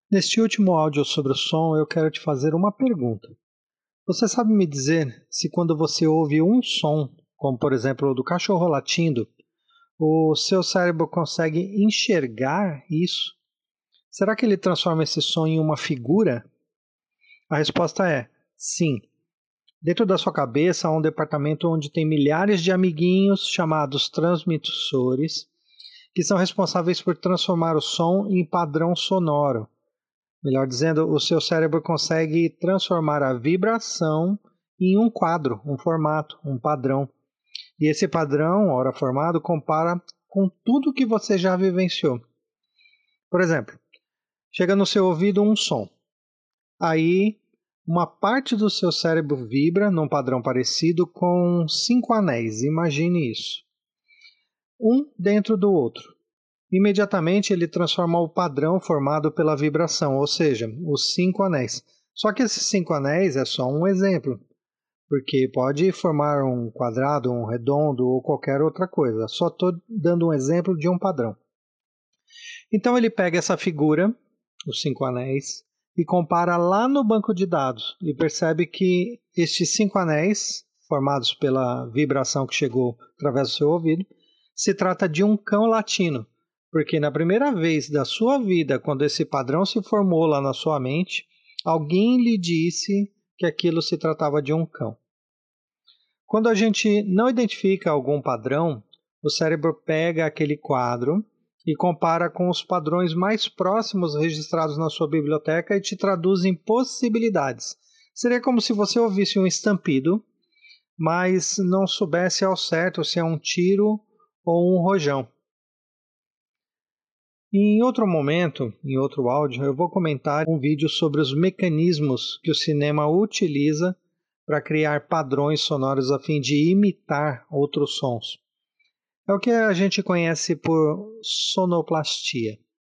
Neste último áudio sobre o som, eu quero te fazer uma pergunta. Você sabe me dizer se quando você ouve um som, como por exemplo o do cachorro latindo, o seu cérebro consegue enxergar isso? Será que ele transforma esse som em uma figura? A resposta é sim. Dentro da sua cabeça há um departamento onde tem milhares de amiguinhos chamados transmissores, que são responsáveis por transformar o som em padrão sonoro. Melhor dizendo, o seu cérebro consegue transformar a vibração em um quadro, um formato, um padrão. E esse padrão, ora formado, compara com tudo que você já vivenciou. Por exemplo, chega no seu ouvido um som. Aí, uma parte do seu cérebro vibra num padrão parecido com 5 anéis. Imagine isso. Um dentro do outro. Imediatamente ele transforma o padrão formado pela vibração, ou seja, os 5 anéis. Só que esses 5 anéis é só um exemplo, porque pode formar um quadrado, um redondo ou qualquer outra coisa. Só estou dando um exemplo de um padrão. Então ele pega essa figura, os 5 anéis, e compara lá no banco de dados e percebe que estes 5 anéis, formados pela vibração que chegou através do seu ouvido, se trata de um cão latino. Porque na primeira vez da sua vida, quando esse padrão se formou lá na sua mente, alguém lhe disse que aquilo se tratava de um cão. Quando a gente não identifica algum padrão, o cérebro pega aquele quadro e compara com os padrões mais próximos registrados na sua biblioteca e te traduz em possibilidades. Seria como se você ouvisse um estampido, mas não soubesse ao certo se é um tiro ou um rojão. Em outro momento, em outro áudio, eu vou comentar um vídeo sobre os mecanismos que o cinema utiliza para criar padrões sonoros a fim de imitar outros sons. É o que a gente conhece por sonoplastia.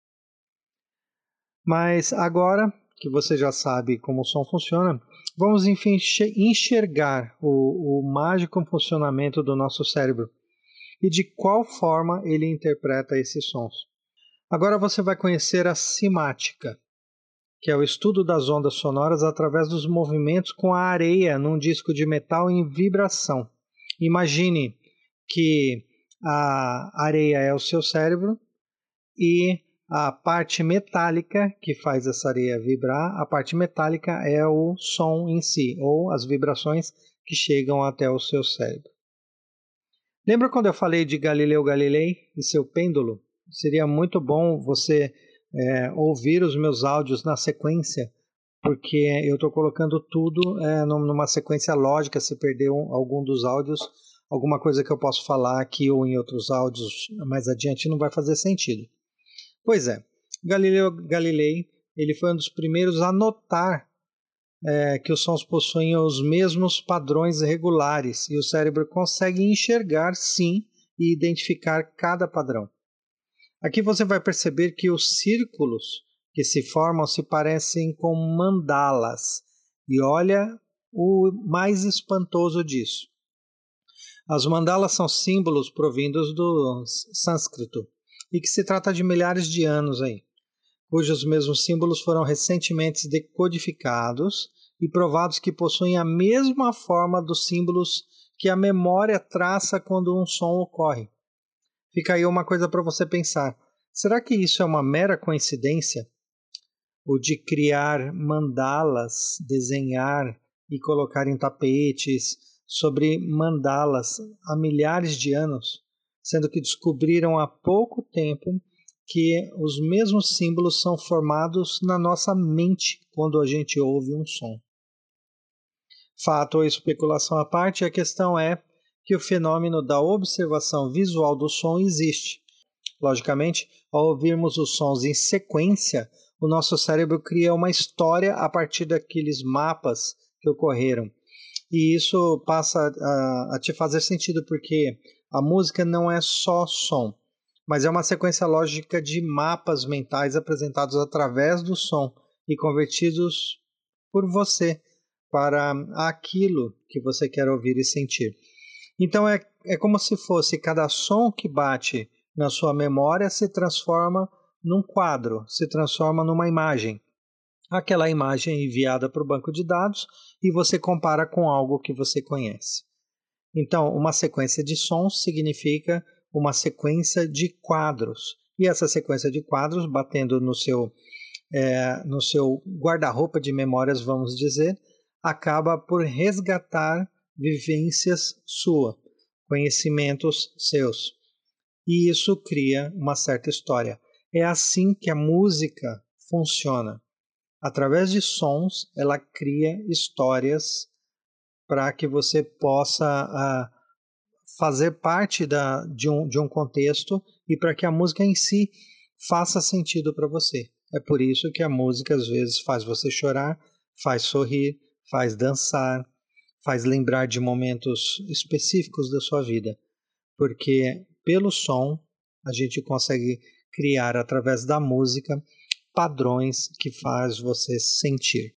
Mas agora que você já sabe como o som funciona, vamos enfim enxergar o mágico funcionamento do nosso cérebro e de qual forma ele interpreta esses sons. Agora você vai conhecer a cimática, que é o estudo das ondas sonoras através dos movimentos com a areia num disco de metal em vibração. Imagine que a areia é o seu cérebro e a parte metálica que faz essa areia vibrar, a parte metálica é o som em si, ou as vibrações que chegam até o seu cérebro. Lembra quando eu falei de Galileu Galilei e seu pêndulo? Seria muito bom você ouvir os meus áudios na sequência, porque eu estou colocando tudo numa sequência lógica. Se perder algum dos áudios, alguma coisa que eu posso falar aqui ou em outros áudios mais adiante não vai fazer sentido. Pois é, Galileu Galilei ele foi um dos primeiros a notar que os sons possuem os mesmos padrões regulares e o cérebro consegue enxergar, sim, e identificar cada padrão. Aqui você vai perceber que os círculos que se formam se parecem com mandalas. E olha o mais espantoso disso. As mandalas são símbolos provindos do sânscrito e que se trata de milhares de anos aí, cujos mesmos símbolos foram recentemente decodificados e provados que possuem a mesma forma dos símbolos que a memória traça quando um som ocorre. Fica aí uma coisa para você pensar. Será que isso é uma mera coincidência? O de criar mandalas, desenhar e colocar em tapetes sobre mandalas há milhares de anos, sendo que descobriram há pouco tempo que os mesmos símbolos são formados na nossa mente quando a gente ouve um som. Fato ou especulação à parte, a questão é que o fenômeno da observação visual do som existe. Logicamente, ao ouvirmos os sons em sequência, o nosso cérebro cria uma história a partir daqueles mapas que ocorreram. E isso passa a te fazer sentido, porque a música não é só som, mas é uma sequência lógica de mapas mentais apresentados através do som e convertidos por você para aquilo que você quer ouvir e sentir. Então é como se fosse cada som que bate na sua memória se transforma num quadro, se transforma numa imagem. Aquela imagem é enviada para o banco de dados e você compara com algo que você conhece. Então, uma sequência de sons significa uma sequência de quadros. E essa sequência de quadros, batendo no seu guarda-roupa de memórias, vamos dizer, acaba por resgatar vivências suas, conhecimentos seus. E isso cria uma certa história. É assim que a música funciona. Através de sons, ela cria histórias para que você possa fazer parte de um contexto e para que a música em si faça sentido para você. É por isso que a música às vezes faz você chorar, faz sorrir, faz dançar, faz lembrar de momentos específicos da sua vida. Porque pelo som a gente consegue criar através da música padrões que faz você sentir.